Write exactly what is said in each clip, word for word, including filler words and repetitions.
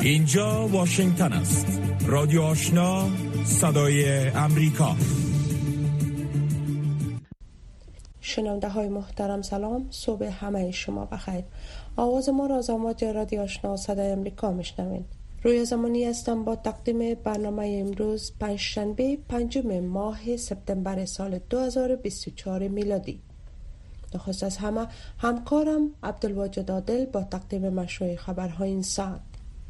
اینجا واشنگتن است. رادیو آشنا، صدای امریکا. شنونده های محترم سلام، صبح همه شما بخیر. آواز ما را از امواج رادیو آشنا صدای امریکا میشنوین. روی زمانی هستم با تقدیم برنامه امروز پنجشنبه پنجم ماه سپتامبر سال دو هزار و بیست و چهار میلادی. نخست از همه همکارم عبدالواجد عادل با تقدیم مشروع خبرهای این ساعت.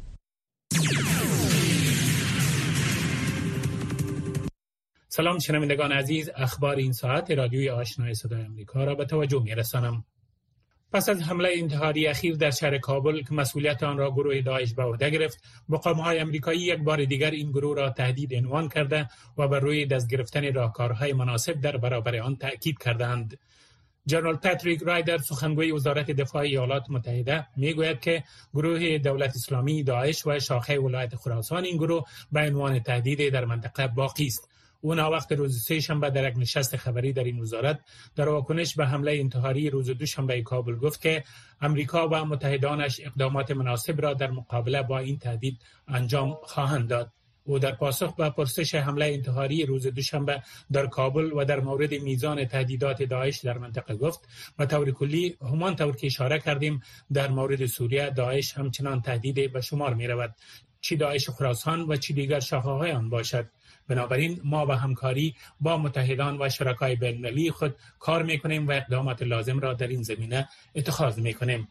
سلام شنوندگان عزیز، اخبار این ساعت رادیوی آشنای صدای امریکا را به توجه می‌رسانم. پس از حمله انتحاری اخیر در شهر کابل که مسئولیت آن را گروه داعش به عهده گرفت، مقام‌های آمریکایی یک بار دیگر این گروه را تهدید عنوان کرده و بر روی دست گرفتن راهکارهای مناسب در برابر آن تأکید کردند. جنرال پاتریک رایدر، سخنگوی وزارت دفاع ایالات متحده، میگوید که گروه دولت اسلامی داعش و شاخه ولایت خراسان این گروه به عنوان تهدید در منطقه باقی است. او وقت روز سه شنبه در یک نشست خبری در این وزارت در واکنش به حمله انتحاری روز دوشنبه کابل گفت که امریکا و متحدانش اقدامات مناسب را در مقابله با این تهدید انجام خواهند داد. او در پاسخ به پرسش حمله انتحاری روز دوشنبه در کابل و در مورد میزان تهدیدات داعش در منطقه گفت: به طور کلی همان طور که اشاره کردیم در مورد سوریه، داعش همچنان تهدید به شمار می رود، چی داعش خراسان و چی دیگر شاخه‌های آن باشد. بنابراین ما به همکاری با متحدان و شرکای بین‌المللی خود کار می‌کنیم و اقدامات لازم را در این زمینه اتخاذ می‌کنیم.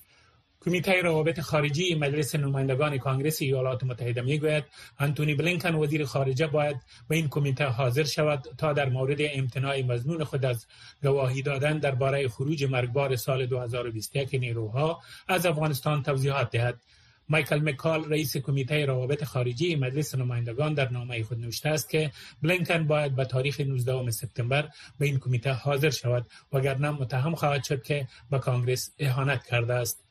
کمیته روابط خارجی مجلس نمایندگان کانگرس ایالات متحده میگوید انتونی بلینکن وزیر خارجه باید به این کمیته حاضر شود تا در مورد امتناع مظنون خود از گواهی دادن درباره خروج مرگبار سال دو هزار و بیست و یک نیروها از افغانستان توضیحات دهد. مایکل مکال، رئیس کمیته روابط خارجی مجلس نمایندگان، در نامه خود نوشته است که بلینکن باید به تاریخ نوزدهم سپتامبر به این کمیته حاضر شود وگرنه متهم خواهد شد که به کانگرس اهانت کرده است.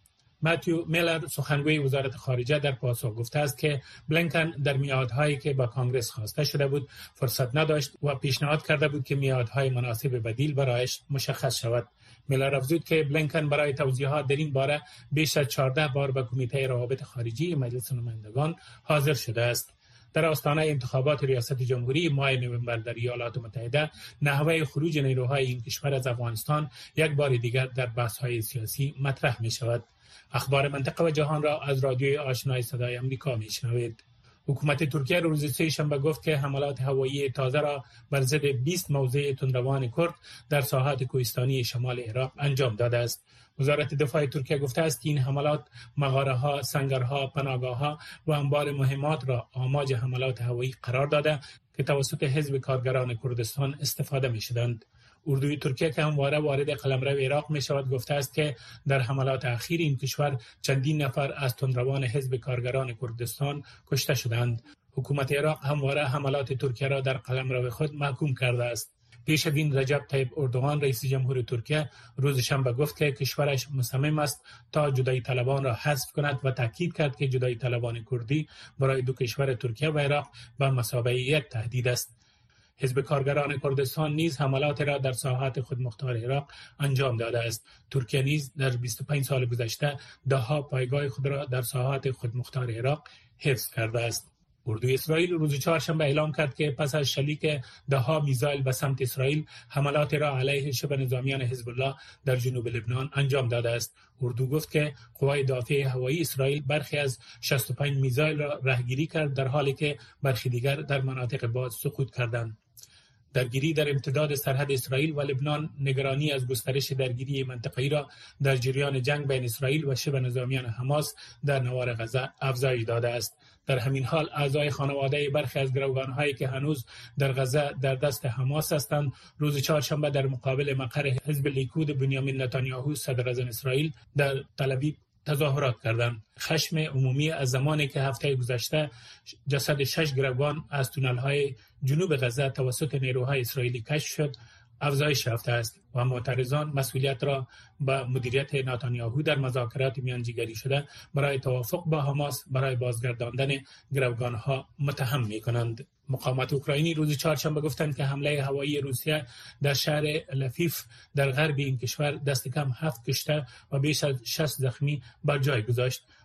ماتیو میلر، سخنگوی وزارت خارجه، در پاسخ گفته است که بلینکن در میعادهایی که با کانگرس خواسته شده بود فرصت نداشت و پیشنهاد کرده بود که میعادهای مناسب بدیل برایش مشخص شود. میلر افزود که بلینکن برای توضیحات در این باره بیش از چهارده بار به کمیته روابط خارجی مجلس نمایندگان حاضر شده است. در آستانه انتخابات ریاست جمهوری ماه نوامبر در ایالات متحده، نحوه خروج نیروهای این کشور از افغانستان یک بار دیگر در بحث‌های سیاسی مطرح می شود. اخبار منطقه و جهان را از رادیوی آشنای صدای امریکا میشنوید. حکومت ترکیه روز سه شنبه گفت که حملات هوایی تازه را بر ضد بیست موضع تندروان کرد در ساحات کوهستانی شمال عراق انجام داده است. وزارت دفاع ترکیه گفته است که این حملات مغاره‌ها، سنگرها، پناهگاه‌ها و انبار مهمات را آماج حملات هوایی قرار داده که توسط حزب کارگران کردستان استفاده می‌شدند. اردوی ترکیه که همواره وارد قلمرو عراق می شود گفته است که در حملات اخیر این کشور چندین نفر از تندروان حزب کارگران کردستان کشته شدند. حکومت عراق همواره حملات ترکیه را در قلمرو خود محکوم کرده است. پیش از این رجب طیب اردوغان، رئیس جمهور ترکیه، روز شنبه گفت که کشورش مصمم است تا جدایی طلبان را حذف کند و تاکید کرد که جدایی طلبان کردی برای دو کشور ترکیه و عراق به مثابه یک تهدید است. حزب کارگران کردستان نیز حملات را در ساحات خودمختار عراق انجام داده است. ترکیه نیز در بیست و پنج سال گذشته ده‌ها پایگاه خود را در ساحات خودمختار عراق حفظ کرده است. اردوی اسرائیل روز چهارشنبه اعلام کرد که پس از شلیک ده‌ها میزایل به سمت اسرائیل، حملات را علیه شبه نظامیان حزب الله در جنوب لبنان انجام داده است. اردو گفت که قوای دافع هوایی اسرائیل برخی از شصت و پنج میزایل را رهگیری کرد در حالی که برخی دیگر در مناطق باز سقوط کردند. درگیری در امتداد سرحد اسرائیل و لبنان نگرانی از گسترش درگیری منطقه‌ای را در جریان جنگ بین اسرائیل و شبه نظامیان حماس در نوار غزه افزایش داده است. در همین حال اعضای خانواده برخی از گروگان‌هایی که هنوز در غزه در دست حماس هستند، روز چهارشنبه در مقابل مقر حزب لیکود بنیامین نتانیاهو صدراعظم اسرائیل در تل‌آویو تظاهرات کردند. خشم عمومی از زمانی که هفته گذشته جسد شش گروگان از تونل‌های جنوب غزه توسط نیروهای اسرائیلی کشف شد افزایش یافته است و معترضان مسئولیت را به مدیریت نتانیاهو در مذاکرات میانجیگری شده برای توافق با حماس برای بازگرداندن گروگان‌ها متهم می‌کنند. مقامات اوکراینی روز چهارشنبه گفتند که حمله هوایی روسیه در شهر لفیف در غرب این کشور دست کم هفت کشته و بیش از شصت زخمی بر جای گذاشت.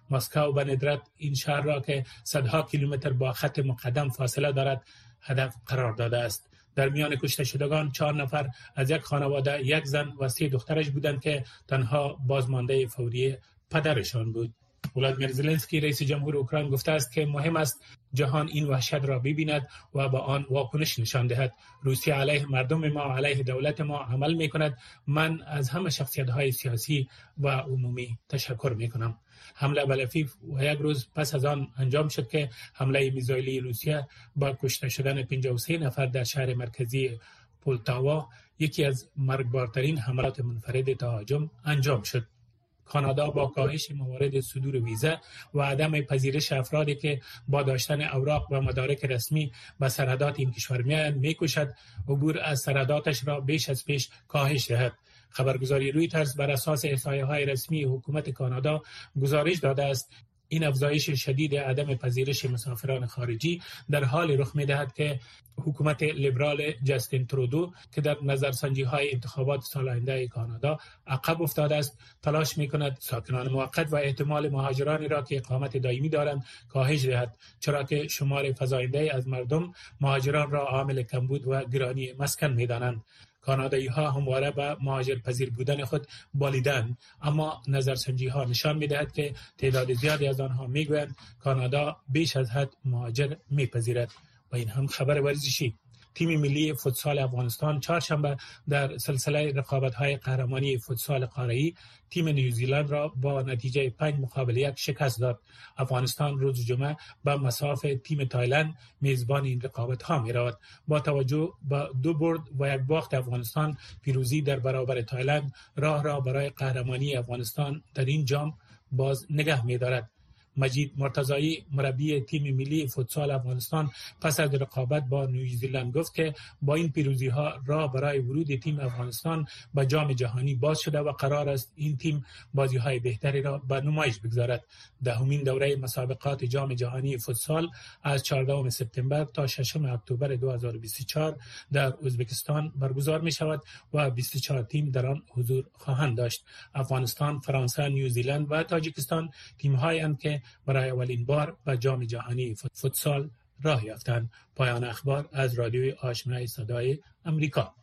مسکو به ندرت این شهر را که صدها کیلومتر با خط مقدم فاصله دارد هدف قرار داده است. در میان کشته شدگان چهار نفر از یک خانواده، یک زن و سه دخترش بودند که تنها بازمانده فوری پدرشان بود. ولادیمیر زلنسکی رئیس جمهور اوکراین گفته است که مهم است جهان این وحشت را ببیند و با آن واکنش نشان دهد. روسیه علیه مردم ما، علیه دولت ما عمل می کند. من از همه شخصیت‌های سیاسی و عمومی تشکر می کنم. حمله به لویو و یک روز پس از آن انجام شد که حمله میزایلی روسیه با کشته شدن پنجاه و سه نفر در شهر مرکزی پولتاوا یکی از مرگبارترین حملات منفرد تهاجم انجام شد. کانادا با کاهش موارد صدور ویزا و عدم پذیرش افرادی که با داشتن اوراق و مدارک رسمی به سرحدات این کشور میآیند میکوشد عبور از سرحداتش را بیش از پیش کاهش دهد. خبرگزاری رویترز بر اساس احصایه‌های رسمی حکومت کانادا گزارش داده است این افزایش شدید عدم پذیرش مسافران خارجی در حال رخ می‌دهد که حکومت لیبرال جاستین ترودو که در نظرسنجی‌های انتخابات سال آینده کانادا عقب افتاده است، تلاش می‌کند ساکنان موقت و احتمال مهاجرانی را که اقامت دائمی دارند کاهش دهد، چرا که شمار فزاینده از مردم مهاجران را عامل کمبود و گرانی مسکن می‌دانند. کانادایی ها همواره به مهاجر پذیر بودن خود بالیدند، اما نظرسنجی ها نشان می دهد که تعداد زیادی از آنها می گویند کانادا بیش از حد مهاجر می پذیرد. و این هم خبر ورزشی. تیم ملی فوتسال افغانستان چهارشنبه در سلسله رقابت‌های قهرمانی فوتسال قاره‌ای تیم نیوزیلند را با نتیجه پنج مقابل یک شکست داد. افغانستان روز جمعه به مساف تیم تایلند میزبان این رقابت‌ها می‌رود. با توجه به دو برد و یک باخت افغانستان، پیروزی در برابر تایلند راه را برای قهرمانی افغانستان در این جام باز نگه می‌دارد. مجید مرتضایی مربی تیم ملی فوتسال افغانستان پس از رقابت با نیوزیلند گفت که با این پیروزی ها راه برای ورود تیم افغانستان به جام جهانی باز شده و قرار است این تیم بازی های بهتری را به نمایش بگذارد. دهمین دوره مسابقات جام جهانی فوتسال از چهاردهم سپتامبر تا ششم اکتبر دو هزار و بیست و چهار در ازبکستان برگزار می شود و بیست و چهار تیم در آن حضور خواهند داشت. افغانستان، فرانسه، نیوزیلند و تاجیکستان تیم هایی که برای اولین بار به جام جهانی فوتسال راه یافتند. پایان اخبار از رادیوی آشنای صدای امریکا.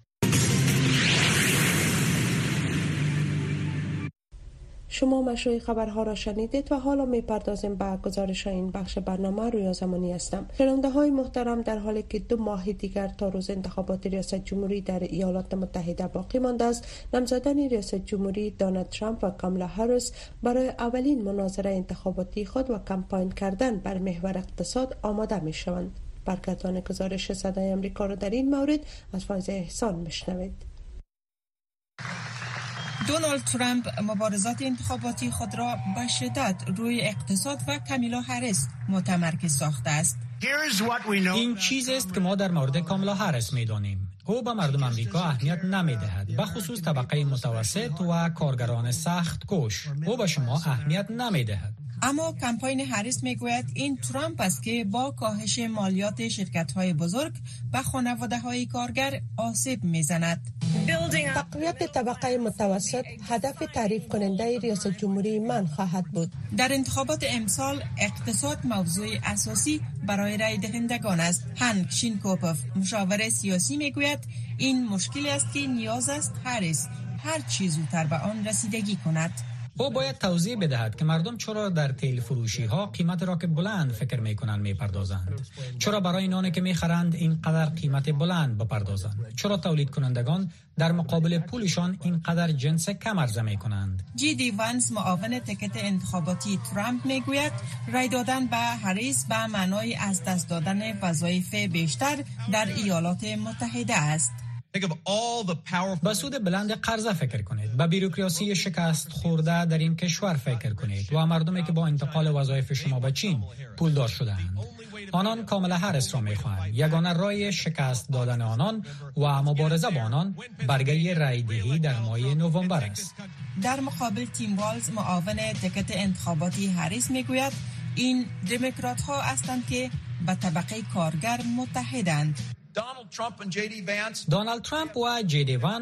شما مشروع خبرها را شنیدید و حالا میپردازیم به گزارش این بخش برنامه. رویا زمانی هستم. شنونده های محترم، در حالی که دو ماه دیگر تا روز انتخابات ریاست جمهوری در ایالات متحده باقی مانده است، نامزدان ریاست جمهوری دونالد ترامپ و کامالا هریس برای اولین مناظره انتخاباتی خود و کمپاین کردن بر محور اقتصاد آماده می شوند. برگردان گزارش صدای امریکا را در این مورد از فایزه احسان میشنوید. دونالد ترامپ مبارزات انتخاباتی خود را به شدت روی اقتصاد و کامالا هریس متمرکز ساخته است. این چیزی است که ما در مورد کامالا هریس می‌دانیم. او به مردم آمریکا اهمیت نمی‌دهد، به خصوص طبقه متوسط و کارگران سخت کوش. او به شما اهمیت نمی‌دهد. اما کمپاین هریس میگوید این ترامپ است که با کاهش مالیات شرکت‌های بزرگ به خانواده‌های کارگر آسیب می‌زند. تقویت طبقه متوسط هدف تعریف کننده ریاست جمهوری من خواهد بود. در انتخابات امسال اقتصاد موضوع اساسی برای رای دهندگان است. هانک شینکوپوف مشاور سیاسی میگوید این مشکلی است که نیاز است هریس هر چه زودتر به آن رسیدگی کند. او باید توضیح بدهد که مردم چرا در تیل فروشی ها قیمت را که بلند فکر می کنند می پردازند. چرا برای نانی که می خرند اینقدر قیمت بلند بپردازند. چرا تولید کنندگان در مقابل پولشان اینقدر جنس کم عرضه می کنند. جی دی وانس معاون تکت انتخاباتی ترامپ می گوید رای دادن به هریس به معنای از دست دادن وظایف بیشتر در ایالات متحده است. به سود بلند قرضه فکر کنید، به بیروکراسی شکست خورده در این کشور فکر کنید و مردمی که با انتقال وظایف شما به چین پولدار شده‌اند. آنان کامالا هریس را می‌خواهند. یگانه راه شکست دادن آنان و مبارزه با آنان برگه رایدهی در ماه نوامبر است. در مقابل تیم والز معاون تکت انتخاباتی هریس میگوید این دموکرات ها هستند که به طبقه کارگر متحدند. دونالد ترامپ و جی دی وانس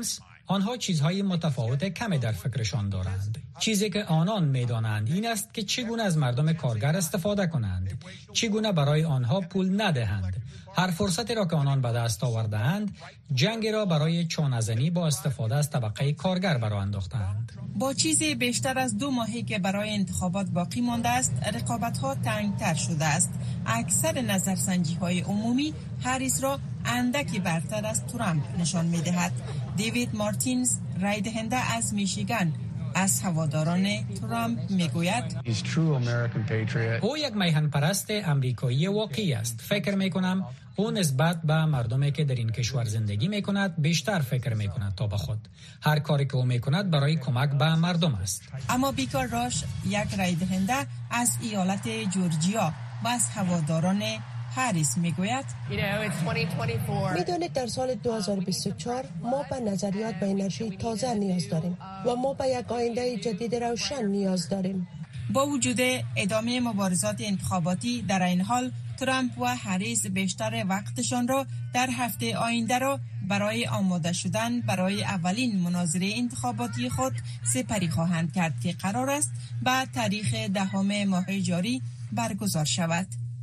آنها چیزهای متفاوت کمی در فکرشان دارند. چیزی که آنان می‌دانند این است که چگونه از مردم کارگر استفاده کنند، چگونه برای آنها پول ندهند. هر فرصتی را که آنان به دست آورده‌اند، جنگ را برای چانه‌زنی با استفاده از طبقه کارگر برآ انداختند. با چیزی بیشتر از دو ماهی که برای انتخابات باقی مانده است، رقابت‌ها تنگ‌تر شده است. اکثر نظرسنجی‌های عمومی هریس را اندکی برتر از ترامپ نشان می‌دهد. دیوید مارتینز، رای دهنده از میشیگان، از هواداران ترامپ میگوید او یک میهن پرست امریکایی واقعی است. فکر میکنم او نسبت به مردمی که در این کشور زندگی میکند بیشتر فکر میکند تا به خود. هر کاری که او میکند برای کمک به مردم است. اما بیکار راش، یک رای دهنده از ایالت جورجیا و از هواداران هریس میگوید میدونید در سال دو هزار و بیست و چهار ما به نظریات به انرژی تازه نیاز داریم و ما به یک آینده جدید روشن نیاز داریم. با وجود ادامه مبارزات انتخاباتی، در این حال ترامپ و هریس بیشتر وقتشان را در هفته آینده را برای آماده شدن برای اولین مناظره انتخاباتی خود سپری خواهند کرد که قرار است به تاریخ دهم ماه جاری برگزار شود.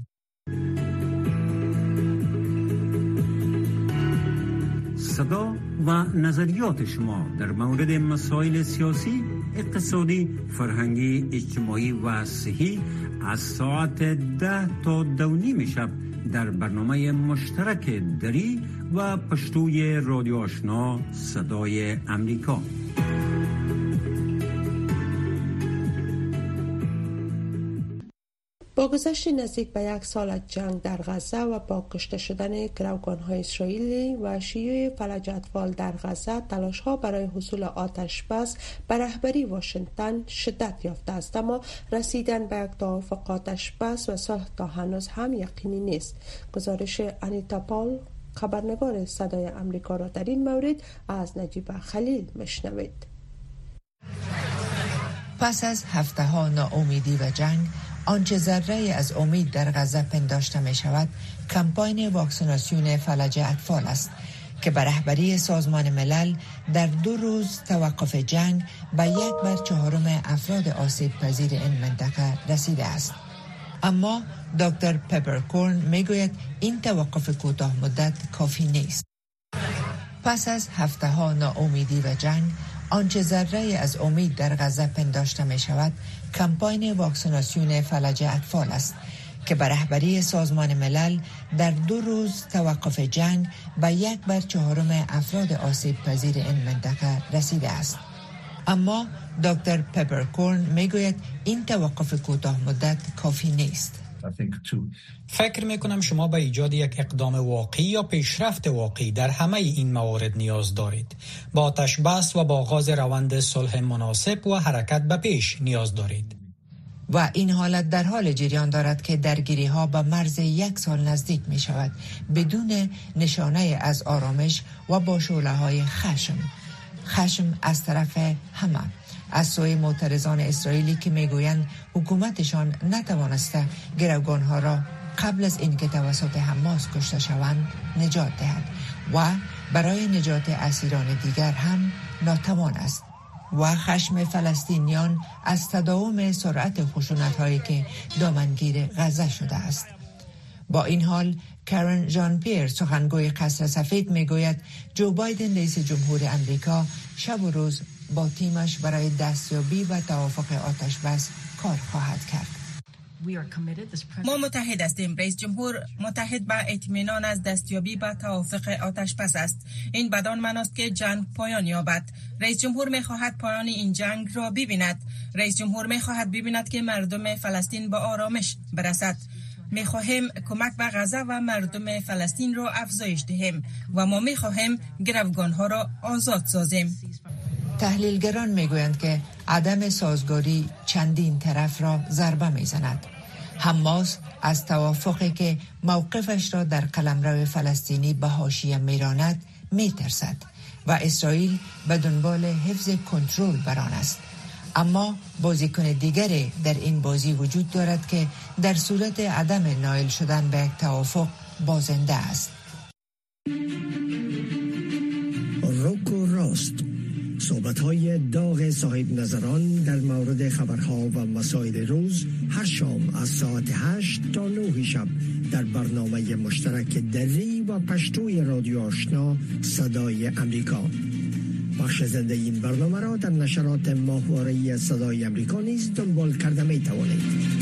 صدا و نظریات شما در مورد مسائل سیاسی، اقتصادی، فرهنگی، اجتماعی و صحی از ساعت ده تا دو نیم شب در برنامه مشترک دری و پشتوی رادیو آشنا صدای امریکا. با گذشت نزدیک به یک سال از جنگ در غزه و با کشته شدن گروگان‌های اسرائیلی و شیوع فلج اطفال در غزه، تلاش‌ها برای حصول آتش بس به رهبری واشنگتن شدت یافته است، اما رسیدن به یک توافق آتش بس و صلح تا هنوز هم یقینی نیست. گزارش انیتا پال، خبرنگار صدای امریکا، را در این مورد از نجیبه خلیل میشنوید. پس از هفته‌ها ناامیدی و جنگ، آنچه ذره از امید در غزه پنداشته می شود کمپاین واکسیناسیون فلج اطفال است که به رهبری سازمان ملل در دو روز توقف جنگ به یک بر چهارم افراد آسیب پذیر این منطقه رسیده است. اما دکتر پپرکورن می گوید این توقف کوتاه مدت کافی نیست. پس از هفته ها ناامیدی و جنگ، آنچه ذره از امید در غزه پنداشته می شود کمپاین واکسیناسیون فلج اطفال است که به رهبری سازمان ملل در دو روز توقف جنگ به یک بر چهارم افراد آسیب پذیر این منطقه رسیده است. اما دکتر پپرکورن می گوید این توقف کوتاه مدت کافی نیست. فکر میکنم شما به ایجاد یک اقدام واقعی یا پیشرفت واقعی در همه این موارد نیاز دارید. با آتش بس و با آغاز روند صلح مناسب و حرکت به پیش نیاز دارید. و این حالت در حال جریان دارد که درگیری ها به مرز یک سال نزدیک می شود بدون نشانه از آرامش و با شعله های خشم. خشم از طرف همه، از سوی معترضان اسرائیلی که میگویند حکومتشان نتوانسته گروگانها را قبل از اینکه توسط حماس کشته شوند نجات دهد و برای نجات اسیران دیگر هم ناتوان است، و خشم فلسطینیان از تداوم سرعت خشونت‌هایی که دامنگیر غزه شده است. با این حال کارن ژان پیر، سخنگوی قصر سفید، میگوید جو بایدن رئیس جمهور امریکا شب و روز با تیمش برای دستیابی و توافق آتش بس کار خواهد کرد. ما متحد هستیم. رئیس جمهور متحد به اطمینان از دستیابی به توافق آتش بس است. این بدان معناست که جنگ پایان یابد. رئیس جمهور می‌خواهد پایان این جنگ را ببیند. رئیس جمهور می‌خواهد ببیند که مردم فلسطین به آرامش برسد. می‌خواهیم کمک به غزه و مردم فلسطین را افزایش دهیم و ما می‌خواهیم گروگان‌ها را آزاد سازیم. تحلیلگران میگویند که عدم سازگاری چندین طرف را ضربه میزند. حماس از توافقی که موقفش را در قلمرو فلسطینی به حاشیه میراند میترسد و اسرائیل به دنبال حفظ کنترل بر آن است. اما بازیکن دیگری در این بازی وجود دارد که در صورت عدم نائل شدن به یک توافق بازنده است. روکو راست صحبت‌های داغ صاحب نظران در مورد خبرها و مسائل روز هر شام از ساعت هشت تا نه شب در برنامه مشترک دری و پشتوی رادیو آشنا صدای امریکا. بخش زنده این برنامه را در نشرات ماهواره‌ای صدای امریکا نیز دنبال کرده می توانید.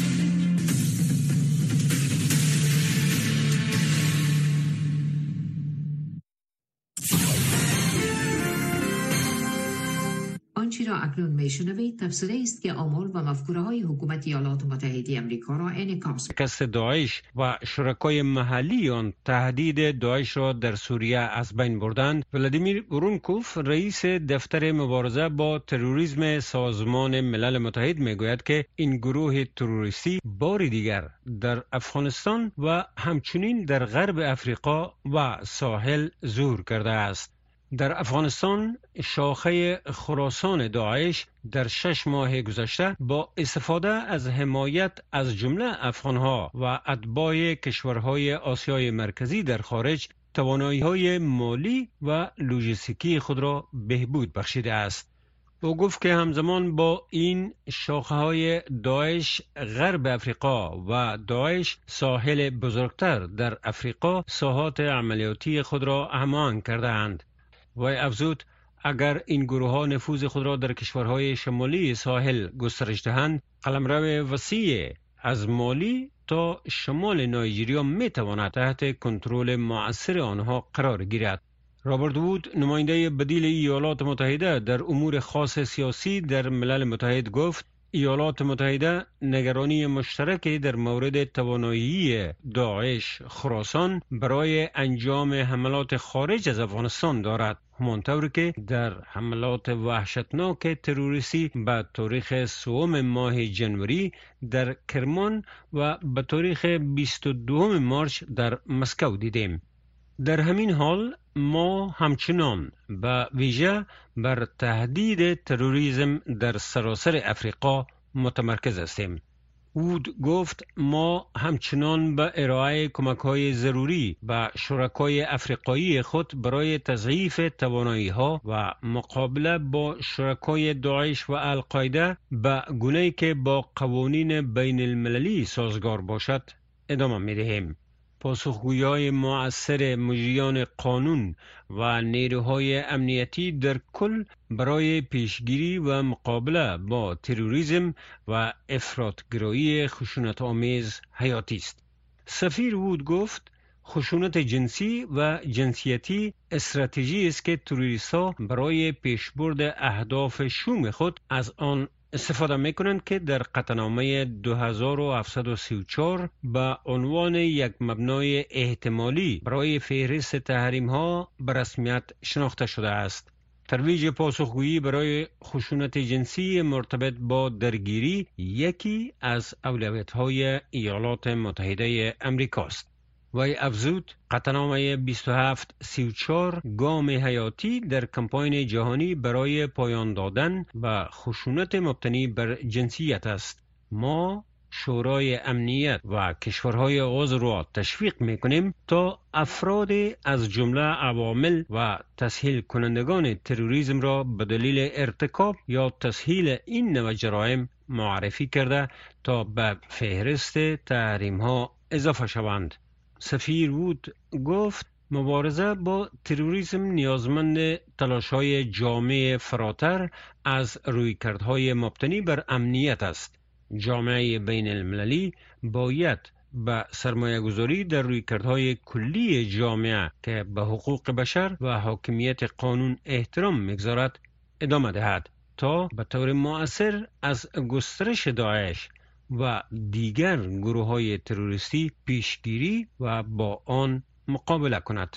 آنچه را اکنون میشنوید تفسیری است که آمال و مفکوره های حکومت ایالات متحده آمریکا را انعکاس شکست داعش و شرکای محلی آن تهدید داعش را در سوریه از بین بردند. ولادیمیر ورونکوف رئیس دفتر مبارزه با تروریسم سازمان ملل متحد میگوید که این گروه تروریستی بار دیگر در افغانستان و همچنین در غرب افریقا و ساحل ظهور کرده است. در افغانستان شاخه خراسان داعش در شش ماه گذشته با استفاده از حمایت از جمله افغانها و اتباع کشورهای آسیای مرکزی در خارج توانایی‌های مالی و لوجستیکی خود را بهبود بخشیده است. او گفت که همزمان با این شاخه‌های داعش غرب افریقا و داعش ساحل بزرگتر در افریقا ساحات عملیاتی خود را هماهنگ کرده‌اند. وی افزود اگر این گروه ها نفوذ خود را در کشورهای شمالی ساحل گسترش دهند، قلمرو وسیع از مالی تا شمال نایجریا می تواند تحت کنترل مؤثر آنها قرار گیرد. رابرت وود، نماینده بدیل ایالات متحده در امور خاص سیاسی در ملل متحد، گفت ایالات متحده نگرانی مشترکی در مورد توانایی داعش خراسان برای انجام حملات خارج از افغانستان دارد، همانطور که در حملات وحشتناک تروریستی به تاریخ سوم ماه جنوری در کرمان و به تاریخ بیست و دوم مارچ در مسکو دیدیم. در همین حال ما همچنان به ویژه بر تهدید تروریسم در سراسر افریقا متمرکز هستیم. وود گفت ما همچنان به ارائه کمک‌های ضروری به شرکای افریقایی خود برای تضعیف توانایی‌ها و مقابله با شرکای داعش و القاعده به گونه‌ای که با قوانین بین المللی سازگار باشد ادامه می‌دهیم. پاسخگویی مؤثر مجریان قانون و نیروهای امنیتی در کل برای پیشگیری و مقابله با تروریسم و افراطگرایی خشونت‌آمیز حیاتی است. سفیر وود گفت خشونت جنسی و جنسیتی استراتژی است که تروریست‌ها برای پیشبرد اهداف شوم خود از آن استفاده میکنند که در قطعنامه دو هزار و هفتصد و سی و چهار به عنوان یک مبنای احتمالی برای فهرست تحریم ها به رسمیت شناخته شده است. ترویج پاسخگویی برای خشونت جنسی مرتبط با درگیری یکی از اولویت‌های ایالات متحده امریکاست. وی افزود قطعنامه بیست و هفت سی و چهار گام حیاتی در کمپاین جهانی برای پایان دادن به خشونت مبتنی بر جنسیت است. ما شورای امنیت و کشورهای عضو را تشویق می‌کنیم تا افراد از جمله عوامل و تسهیل کنندگان تروریسم را به دلیل ارتکاب یا تسهیل این نوع جرایم معرفی کرده تا به فهرست تحریم‌ها اضافه شوند. سفیر وود گفت مبارزه با تروریسم نیازمند تلاش‌های جامع فراتر از رویکردهای مبتنی بر امنیت است. جامعه بین المللی باید به سرمایه گذاری در رویکردهای کلی جامعه که به حقوق بشر و حاکمیت قانون احترام می‌گذارد ادامه دهد تا به طور مؤثر از گسترش داعش و دیگر گروه‌های تروریستی پیشگیری و با آن مقابله کند.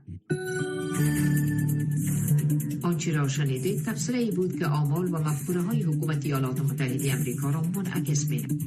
آنچه را شنیدید تفسیری بود که آمال و مفکوره های حکومت ایالات متحده آمریکا را منعکس می‌کند.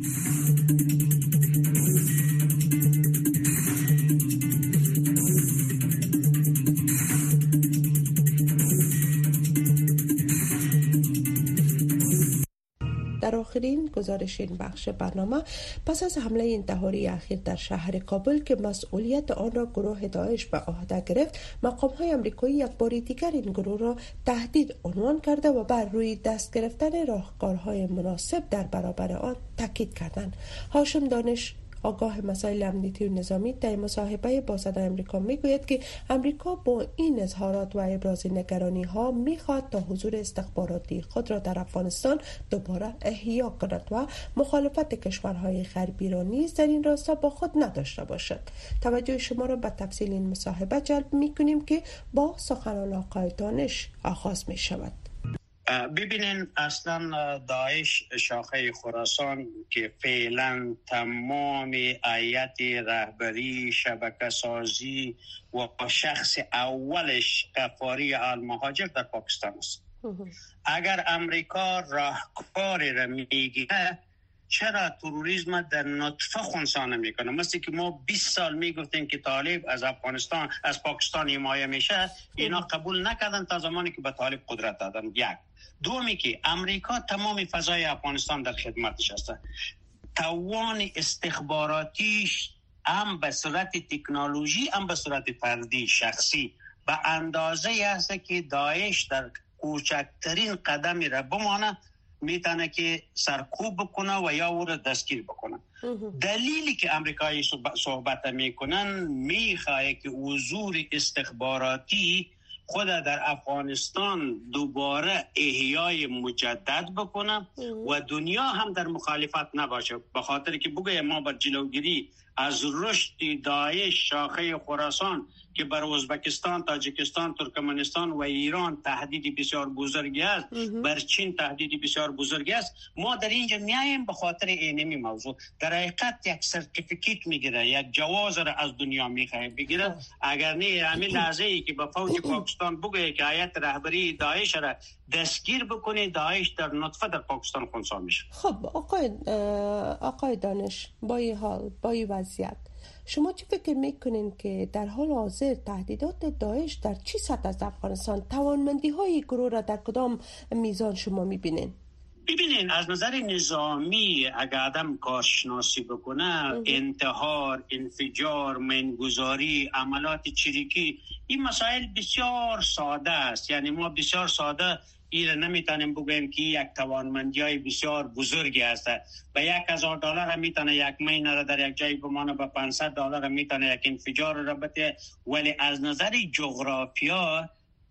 در آخرین گزارش این بخش برنامه، پس از حمله انتحاری اخیر در شهر کابل که مسئولیت آن را گروه داعش به عهده گرفت، مقام‌های آمریکایی یک بار دیگر این گروه را تهدید عنوان کرده و بر روی دست گرفتن راهکارهای مناسب در برابر آن تاکید کردند. هاشم دانش، آگاه مسائل امنیتی و نظامی، در مصاحبه با صدای آمریکا میگوید که آمریکا با این اظهارات و ابراز نگرانی ها میخواد تا حضور استخباراتی خود را در افغانستان دوباره احیا کند و مخالفت کشورهای غربی را نیز در این راستا با خود نداشته باشد. توجه شما را به تفصیل این مصاحبه جلب میکنیم که با سخنان آقای دانش آغاز می شود. ببینین، اصلا داعش شاخه خراسان که فعلا تمام هیئت رهبری، شبکه سازی و شخص اولش غفاری المهاجر در پاکستان است. اگر امریکا راهکار را میگیره، چرا تروریسم در نطفه خنثی نمیکنه؟ مثل که ما بیست سال میگفتیم که طالب از افغانستان از پاکستان حمایه میشه، اینا قبول نکردن تا زمانی که به طالب قدرت دادن. یک دومی که امریکا تمام فضای افغانستان در خدمتش است. توان استخباراتیش هم به صورت تکنولوژی هم به صورت فردی شخصی به اندازه است که داعش در کوچکترین قدمی را بمانه میتونه که سرکوب بکنه و یا او را دستگیر بکنه. دلیلی که امریکایی صحبت میکنن میخواه که حضور استخباراتی خود در افغانستان دوباره احیای مجدد بکنه و دنیا هم در مخالفت نباشه، به خاطر که بگه ما بر جلوگیری از رشد داعش شاخه خراسان که بر ازبکستان، تاجیکستان، ترکمنستان و ایران تهدید بسیار بزرگی است، بر چین تهدید بسیار بزرگی است، ما در اینجا میایم به خاطر اینمی موضوع. در حقیقت یک سرتیفیکیت میگیره، یک جواز را از دنیا میخواه بگیره. اگر نه همین لحظه ای که به فوج پاکستان بگه که هیئت رهبری داعش را دستگیر بکنه، داعش در نطفه در پاکستان خنثی میشه. خب آقای آقای دانش، با این حال، با این وضعیت، شما چی فکر میکنین که در حال حاضر تهدیدات داعش در چی سطح از افغانستان، توانمندی های گروه را در کدام میزان شما میبینین؟ ببینین، از نظر نظامی اگر آدم کارشناسی بکنه، انتحار، انفجار، منگذاری، عملات چریکی، این مسائل بسیار ساده است. یعنی ما بسیار ساده ایره نمیتونیم بگویم که یک توانمندی های بسیار بزرگی است. به یک هزار دلار هم میتونه یک مین را در یک جای بمانه، به پانصد دلار هم میتونه یک انفجار را بده. ولی از نظر جغرافیا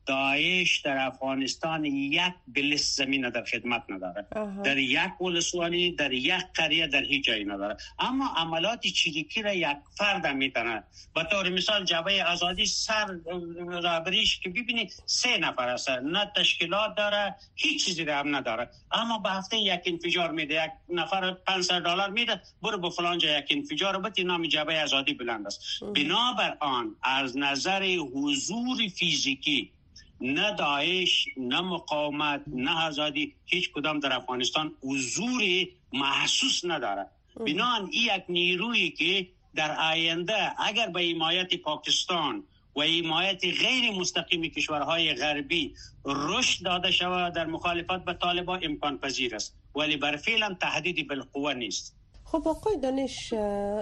داعش در افغانستان یک بلیس زمین در خدمت نداره. آه. در یک ولسوالی، در یک قریه، در هیچ جایی نداره. اما عملات چریکی را یک فرد هم میتونه. به طور مثال جبهه آزادی سر رهبریش که ببینی سه نفر است، نه تشکیلات داره، هیچ چیزی را هم نداره، اما به هفته یک انفجار میده، یک نفر پانصد دلار میده، برو به فلان جا یک انفجار بده، نام جبهه آزادی بلند است. بنابر آن از نظر حضور فیزیکی نه داعش، نه مقاومت، نه آزادی، هیچ کدام در افغانستان حضور محسوس نداره. بنابراین این یک نیرویی که در آینده اگر به حمایت پاکستان و حمایت غیر مستقیم کشورهای غربی رشد داده شود در مخالفت به طالبان، امکان پذیر است، ولی بر فعلا تهدید بالقوه نیست. خب آقای دانش،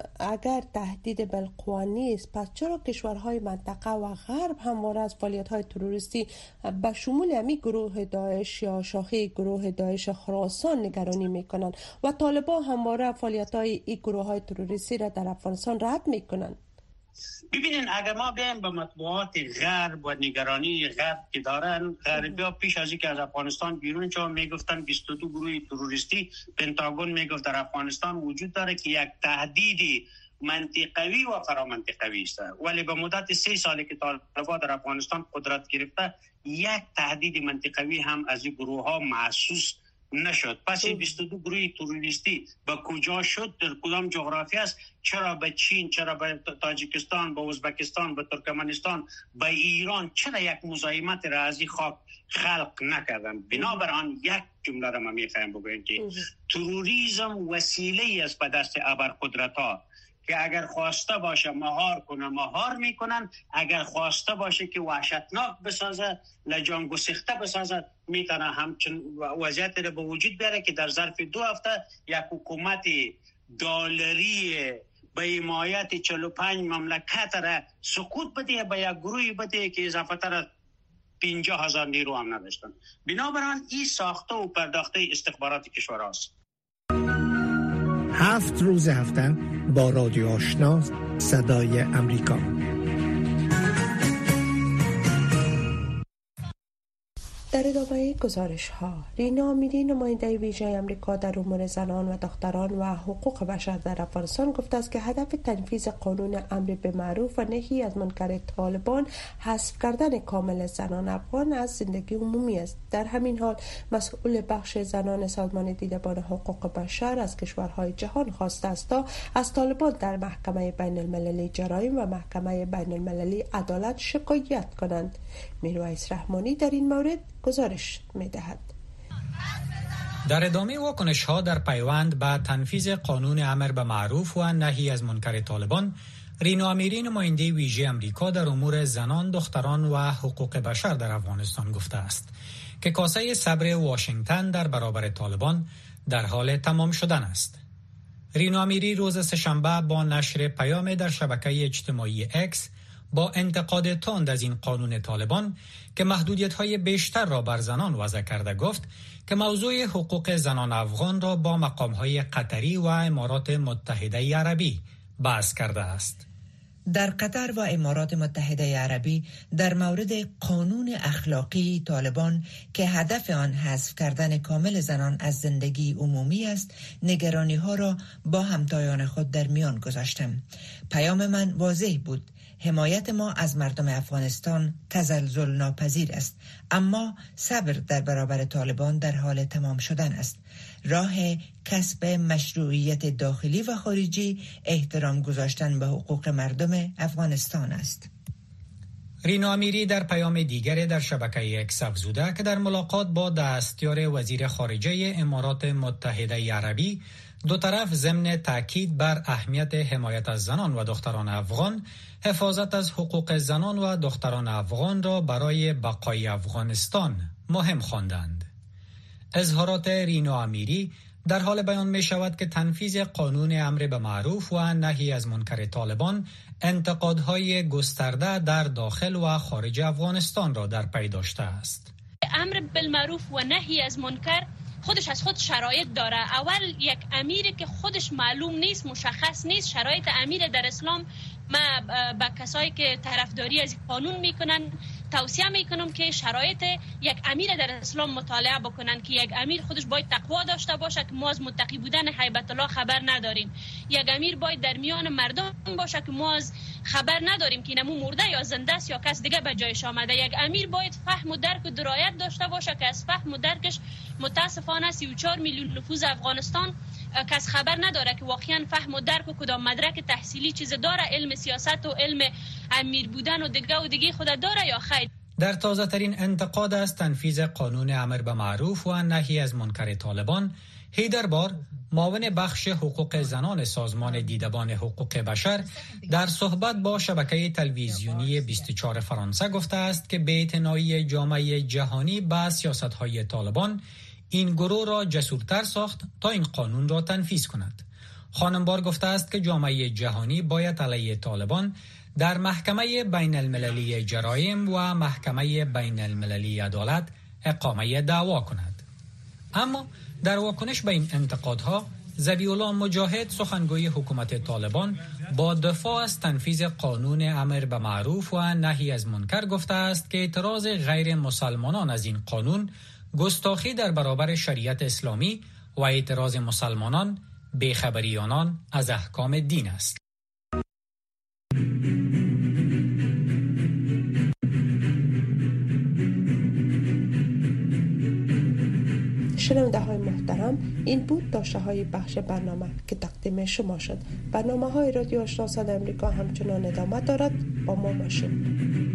اگر تهدید بالقوه نیست، پس چرا کشورهای منطقه و غرب همواره از فعالیت‌های تروریستی به شمول همین گروه داعش یا شاخه گروه داعش خراسان نگرانی میکنن و طالبان همواره فعالیت‌های این گروه‌های تروریستی را در افغانستان رد میکنن؟ ببینین، اگر ما بیایم به مطبوعات غرب و نگرانی غرب که دارن، غربی‌ها پیش از اینکه از افغانستان بیرون شدن میگفتن بیست و دو گروه تروریستی، پنتاگون میگفت در افغانستان وجود داره که یک تهدیدی منطقوی و فرامنطقوی است. ولی به مدت سه سالی که طالبان در افغانستان قدرت گرفته، یک تهدید منطقوی هم از این گروه‌ها محسوس نشد. پس این بیست و دو گروه تروریستی به کجا شد، در کدام جغرافی است؟ چرا به چین، چرا به تاجیکستان، به ازبکستان، به ترکمنستان، به ایران چرا یک مزاحمت را از این خاک خلق نکردن؟ بنابراین یک جمله را من میخوایم بگویم که تروریسم وسیله است به دست ابرقدرت‌ها که اگر خواسته باشه مهار کنه مهار میکنن، اگر خواسته باشه که وحشتناک بسازه، لجان گسیخته بسازه، میتونه همچون وضعیت رو به وجود بیاره که در ظرف دو هفته یک حکومت دلاری به حمایت چهل و پنج مملکت را سقوط بده، به یک گروهی بده که اضافه تر پنجاه هزار نیرو هم نداشتن. بنابراین این ساخته و پرداخته استخبارات کشور هاست. هفت روز هفته با رادیو آشنا صدای امریکا. در ادامه گزارش ها، رینا امیری نماینده ویژه امریکا در امور زنان و دختران و حقوق بشر در افغانستان گفته است که هدف تنفیذ قانون امر به معروف و نهی از منکر طالبان حذف کردن کامل زنان افغان از زندگی عمومی است. در همین حال مسئول بخش زنان سازمان دیدبان حقوق بشر از کشورهای جهان خواسته است تا از طالبان در محکمه بین المللی جرایم و محکمه بین المللی عدالت شکایت کنند. میرویس رحمانی در این مورد گزارش می‌دهد. در ادامه واکنش ها در پیوند به تنفیذ قانون امر به معروف و نهی از منکر طالبان، رینا امیری نماینده ویژه امریکا در امور زنان، دختران و حقوق بشر در افغانستان گفته است که کاسه صبر واشنگتن در برابر طالبان در حال تمام شدن است. رینا امیری روز سه‌شنبه با نشر پیام در شبکه اجتماعی اکس با انتقاد تند از این قانون طالبان که محدودیت‌های بیشتر را بر زنان وضع کرده گفت که موضوع حقوق زنان افغان را با مقام‌های قطری و امارات متحده عربی بحث کرده است. در قطر و امارات متحده عربی در مورد قانون اخلاقی طالبان که هدف آن حذف کردن کامل زنان از زندگی عمومی است، نگرانی‌ها را با همتایان خود در میان گذاشتم. پیام من واضح بود: حمایت ما از مردم افغانستان تزلزل ناپذیر است، اما صبر در برابر طالبان در حال تمام شدن است. راه کسب مشروعیت داخلی و خارجی احترام گذاشتن به حقوق مردم افغانستان است. رینا امیری در پیام دیگر در شبکه اکس افزوده که در ملاقات با دستیار وزیر خارجه امارات متحده عربی دو طرف ضمن تاکید بر اهمیت حمایت از زنان و دختران افغان، حفاظت از حقوق زنان و دختران افغان را برای بقای افغانستان مهم خواندند. اظهارات رینا امیری در حال بیان می شود که تنفیذ قانون امر به معروف و نهی از منکر طالبان انتقادهای گسترده در داخل و خارج افغانستان را در پی داشته است. امر بالمعروف و نهی از منکر خودش از خود شرایط داره. اول یک امیر که خودش معلوم نیست، مشخص نیست. شرایط امیر در اسلام، ما با کسایی که طرفداری از قانون میکنن توصیه میکنم که شرایط یک امیر در اسلام مطالعه بکنن که یک امیر خودش باید تقوا داشته باشه که ما از متقی بودن هیبت الله خبر نداریم. یک امیر باید در میان مردم باشه که ما از خبر نداریم که نمو مرده یا زنده است یا کس دیگه به جایش آمده. یک امیر باید فهم و درک و درایت داشته باشه که از فهم و درکش متاسفانه سی و چهار میلیون نفوذ افغانستان کس خبر نداره که واقعا فهم و درک و کدام مدرک تحصیلی چیز داره، علم سیاست و علم امیر بودن و دیگه و دیگه خود داره یا خیر. در تازه ترین انتقاد از تنفیذ قانون امر به معروف و نهی از منکر طالبان، هیدر بار، معاون بخش حقوق زنان سازمان دیدبان حقوق بشر، در صحبت با شبکه تلویزیونی بیست و چهار فرانسه گفته است که بی‌اعتنایی جامعه جهانی به سیاست‌های طالبان این گروه را جسورتر ساخت تا این قانون را تنفیذ کند. خانم بار گفته است که جامعه جهانی باید علیه طالبان در محکمه بین المللی جرایم و محکمه بین المللی عدالت اقامه دعوا کند. اما در واکنش به این انتقادها، ذبیح‌الله مجاهد، سخنگوی حکومت طالبان، با دفاع از تنفیذ قانون امر به معروف و نهی از منکر گفته است که اعتراض غیر مسلمانان از این قانون گستاخی در برابر شریعت اسلامی و اعتراض مسلمانان بیخبری آنان از احکام دین است. شنونده های محترم، این بود داشته های بخش برنامه که تقدیم شما شد. برنامه های رادیو آشنا صدای امریکا همچنان ادامه دارد. با ما باشید.